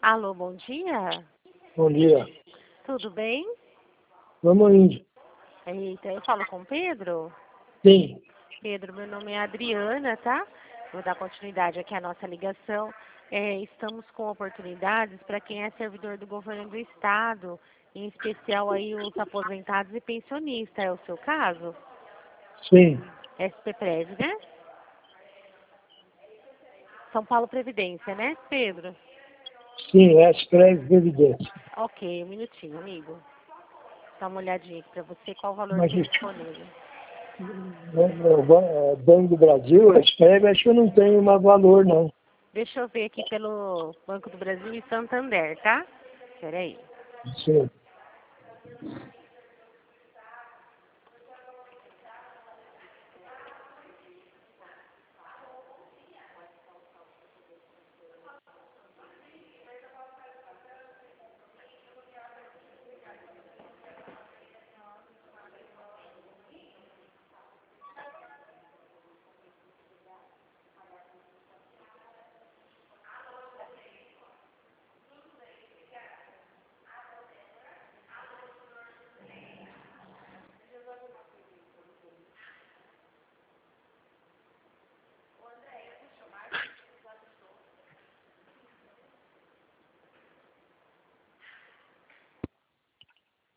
Alô, bom dia. Bom dia. Tudo bem? Vamos indo. Eita, eu falo com o Pedro? Sim. Pedro, meu nome é Adriana, tá? Vou dar continuidade aqui à nossa ligação. Estamos com oportunidades para quem é servidor do governo do estado, em especial aí os aposentados e pensionistas. É o seu caso? Sim. SPPrev, né? São Paulo Previdência, né, Pedro? Sim, express Previdência. Ok, um minutinho, amigo. Dá uma olhadinha aqui para você, qual o valor Mas que tem disponível. o Banco do Brasil, express, acho que eu não tenho mais valor, não. Deixa eu ver aqui pelo Banco do Brasil e Santander, tá? Espera aí. Sim.